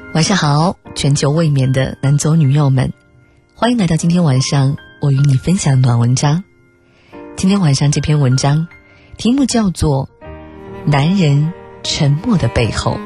晚上好，全球未眠的男左女右们，欢迎来到今天晚上我与你分享暖文章。今天晚上这篇文章题目叫做男人沉默的背后。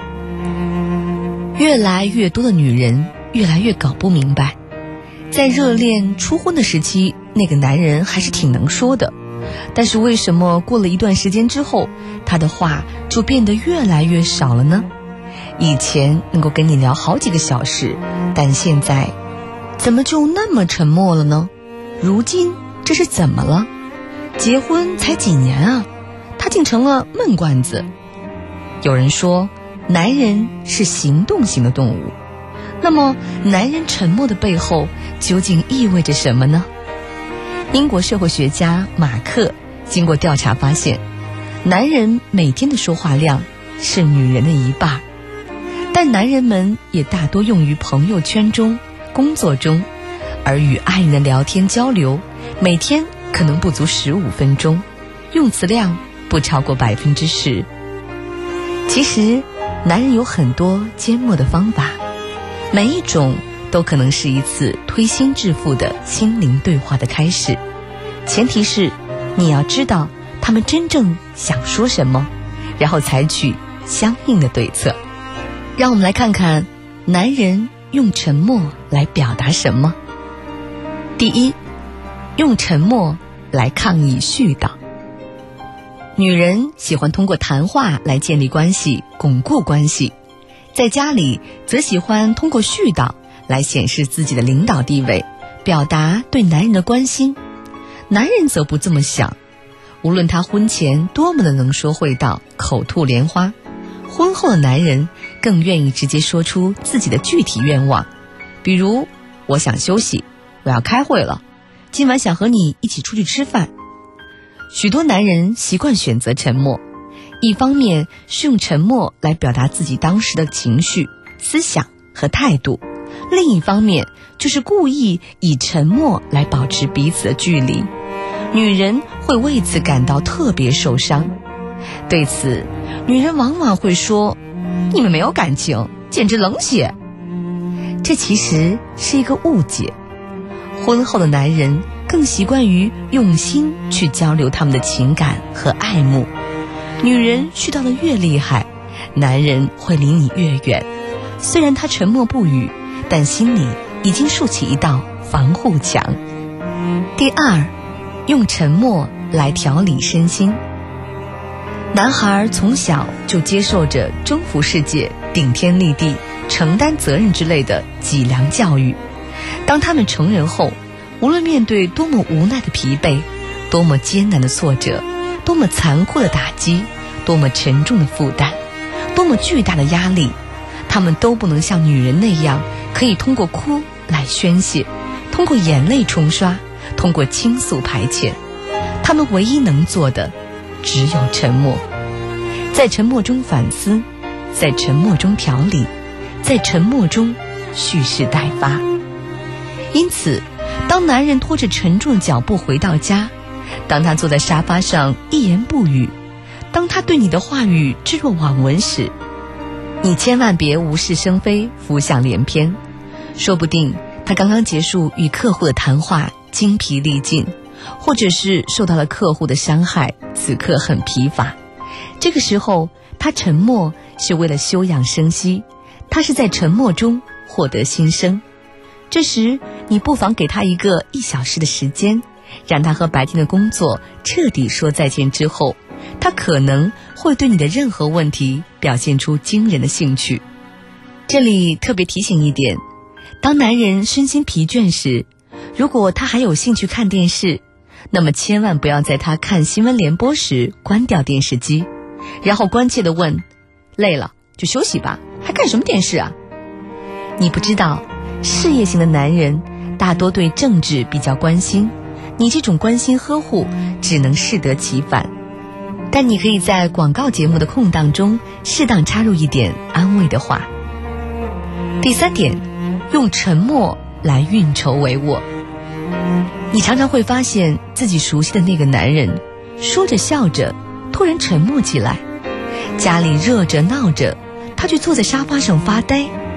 越来越多的女人越来越搞不明白，在热恋初婚的时期，那个男人还是挺能说的，但是为什么过了一段时间之后，他的话就变得越来越少了呢？以前能够跟你聊好几个小时，但现在怎么就那么沉默了呢？如今这是怎么了？结婚才几年啊，他竟成了闷罐子。有人说男人是行动型的动物，那么男人沉默的背后究竟意味着什么呢？英国社会学家马克经过调查发现，男人每天的说话量是女人的1半，但男人们也大多用于朋友圈中、工作中，而与爱人的聊天交流每天可能不足15分钟，用词量不超过10%。其实男人有很多缄默的方法，每一种都可能是一次推心置腹的心灵对话的开始，前提是你要知道他们真正想说什么，然后采取相应的对策。让我们来看看男人用沉默来表达什么。第一，用沉默来抗议絮叨。女人喜欢通过谈话来建立关系、巩固关系，在家里则喜欢通过絮叨来显示自己的领导地位，表达对男人的关心。男人则不这么想，无论他婚前多么的能说会道、口吐莲花，婚后的男人更愿意直接说出自己的具体愿望，比如我想休息，我要开会了，今晚想和你一起出去吃饭。许多男人习惯选择沉默，一方面是用沉默来表达自己当时的情绪、思想和态度，另一方面就是故意以沉默来保持彼此的距离。女人会为此感到特别受伤，对此女人往往会说，你们没有感情，简直冷血。这其实是一个误解。婚后的男人更习惯于用心去交流他们的情感和爱慕。女人絮叨的越厉害，男人会离你越远。虽然他沉默不语，但心里已经竖起一道防护墙。第二，用沉默来调理身心。男孩从小就接受着征服世界、顶天立地、承担责任之类的脊梁教育。当他们成人后，无论面对多么无奈的疲惫，多么艰难的挫折，多么残酷的打击，多么沉重的负担，多么巨大的压力，他们都不能像女人那样可以通过哭来宣泄，通过眼泪冲刷，通过倾诉排遣。他们唯一能做的只有沉默，在沉默中反思，在沉默中调理，在沉默中蓄势待发。因此当男人拖着沉重的脚步回到家，当他坐在沙发上一言不语，当他对你的话语置若罔闻时，你千万别无事生非、浮想联翩。说不定他刚刚结束与客户的谈话，精疲力尽，或者是受到了客户的伤害，此刻很疲乏。这个时候他沉默是为了休养生息，他是在沉默中获得新生。这时你不妨给他一个1小时的时间，让他和白天的工作彻底说再见之后，他可能会对你的任何问题表现出惊人的兴趣。这里特别提醒一点，当男人身心疲倦时，如果他还有兴趣看电视，那么千万不要在他看新闻联播时关掉电视机，然后关切地问，累了就休息吧，还看什么电视啊？你不知道，事业型的男人大多对政治比较关心，你这种关心呵护只能适得其反。但你可以在广告节目的空档中适当插入一点安慰的话。第三点，用沉默来运筹帷幄。你常常会发现自己熟悉的那个男人说着笑着突然沉默起来，家里热着闹着，他却坐在沙发上发呆，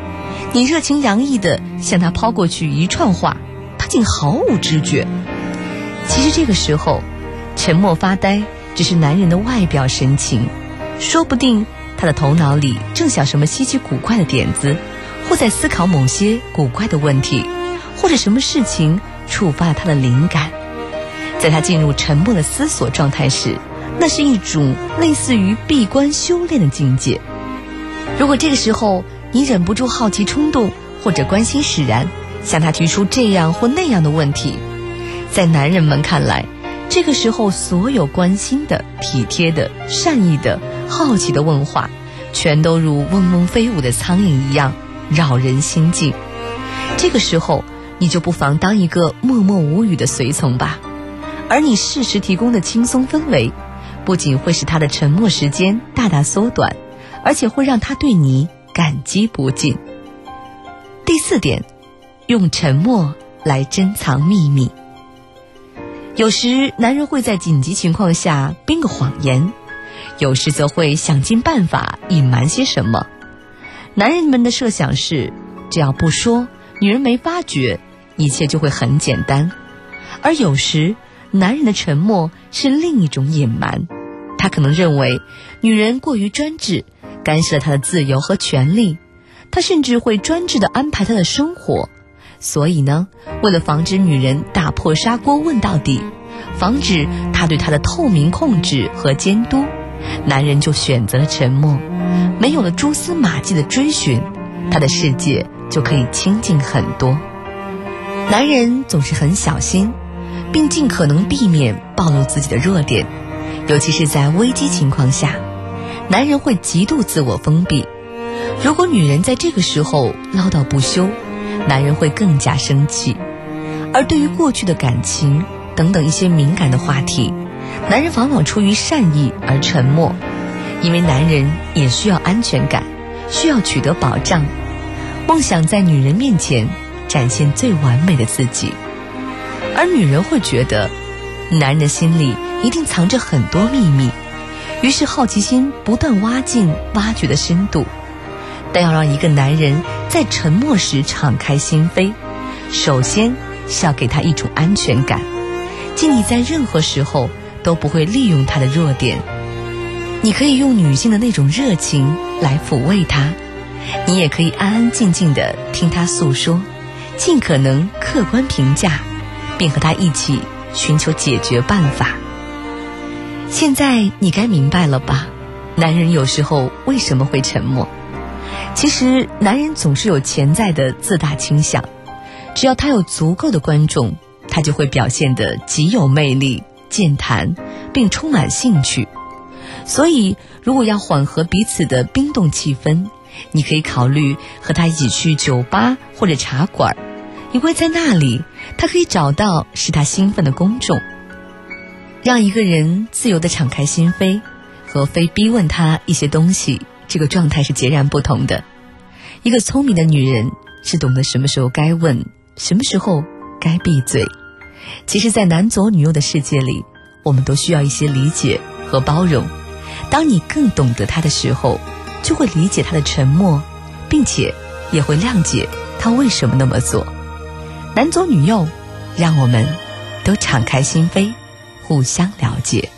你热情洋溢地向他抛过去一串话，他竟毫无知觉。其实这个时候沉默发呆只是男人的外表神情，说不定他的头脑里正想什么稀奇古怪的点子，或在思考某些古怪的问题，或者什么事情触发了他的灵感。在他进入沉默的思索状态时，那是一种类似于闭关修炼的境界。如果这个时候你忍不住好奇冲动或者关心使然，向他提出这样或那样的问题，在男人们看来，这个时候所有关心的、体贴的、善意的、好奇的问话，全都如嗡嗡飞舞的苍蝇一样扰人心境。这个时候你就不妨当一个默默无语的随从吧，而你适时提供的轻松氛围，不仅会使他的沉默时间大大缩短，而且会让他对你感激不尽。第4点，用沉默来珍藏秘密。有时男人会在紧急情况下编个谎言，有时则会想尽办法隐瞒些什么。男人们的设想是，只要不说，女人没发觉，一切就会很简单。而有时男人的沉默是另一种隐瞒，他可能认为女人过于专制，干涉了他的自由和权利，他甚至会专制地安排他的生活。所以呢，为了防止女人打破砂锅问到底，防止他对她的透明控制和监督，男人就选择了沉默。没有了蛛丝马迹的追寻，他的世界就可以清静很多。男人总是很小心，并尽可能避免暴露自己的弱点，尤其是在危机情况下，男人会极度自我封闭。如果女人在这个时候唠叨不休，男人会更加生气。而对于过去的感情等等一些敏感的话题，男人往往出于善意而沉默，因为男人也需要安全感，需要取得保障，梦想在女人面前展现最完美的自己。而女人会觉得男人的心里一定藏着很多秘密，于是好奇心不断挖进挖掘的深度。但要让一个男人在沉默时敞开心扉，首先是要给他一种安全感，即你在任何时候都不会利用他的弱点。你可以用女性的那种热情来抚慰他，你也可以安安静静地听他诉说，尽可能客观评价，并和他一起寻求解决办法。现在你该明白了吧，男人有时候为什么会沉默。其实男人总是有潜在的自大倾向，只要他有足够的观众，他就会表现得极有魅力、健谈，并充满兴趣。所以如果要缓和彼此的冰冻气氛，你可以考虑和他一起去酒吧或者茶馆，因为在那里他可以找到使他兴奋的公众。让一个人自由地敞开心扉，和非逼问他一些东西，这个状态是截然不同的。一个聪明的女人是懂得什么时候该问，什么时候该闭嘴。其实在男左女右的世界里，我们都需要一些理解和包容。当你更懂得他的时候，就会理解他的沉默，并且也会谅解他为什么那么做。男左女右，让我们都敞开心扉，互相了解。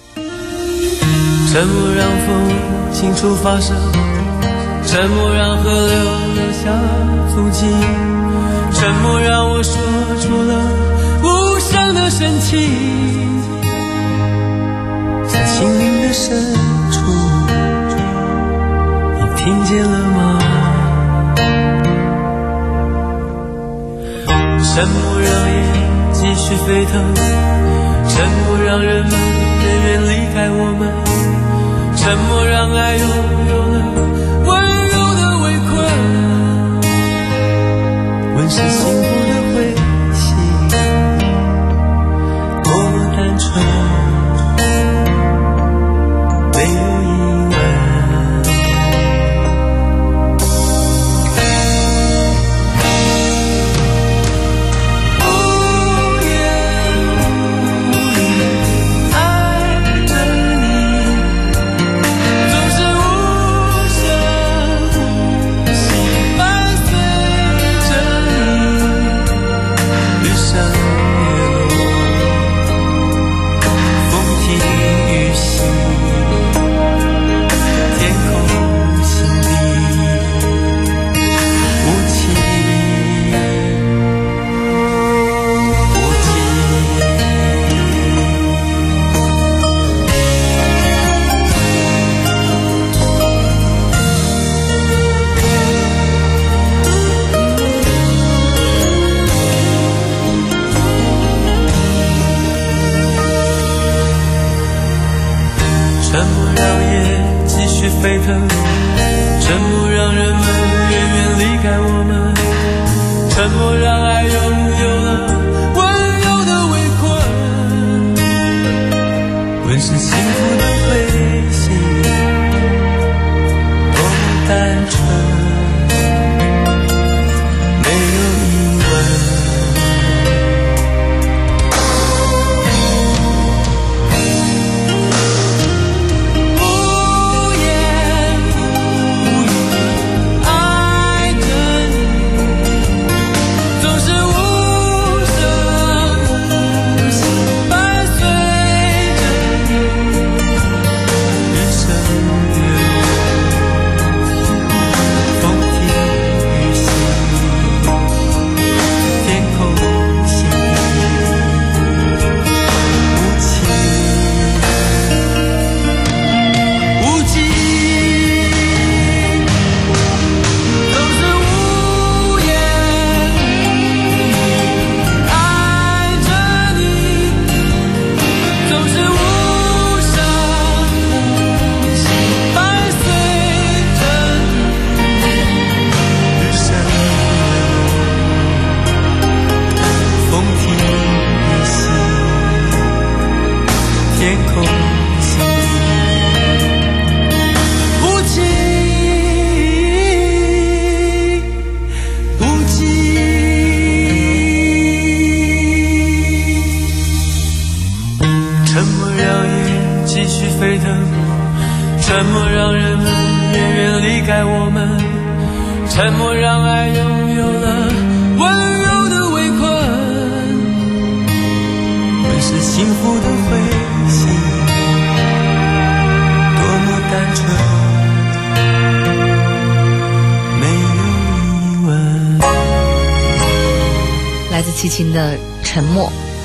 沉默让风清楚发声，沉默让河流留下足迹，沉默让我说出了无声的深情，在心灵的深处，你听见了吗？沉默让夜继续飞腾，沉默让人们远远离开我们，沉默让爱有了温柔的围困，问世幸福的灰烬多么单纯，没有疑问。无沉默让人们远远离开我们，沉默让爱拥有了温柔的围困。问是幸福的灰心，多么单纯。沉默让人们远远离开我们，沉默让爱拥有了温柔的围困。问是幸福的灰心，多么单纯，没有疑问。 来自齐秦的沉默。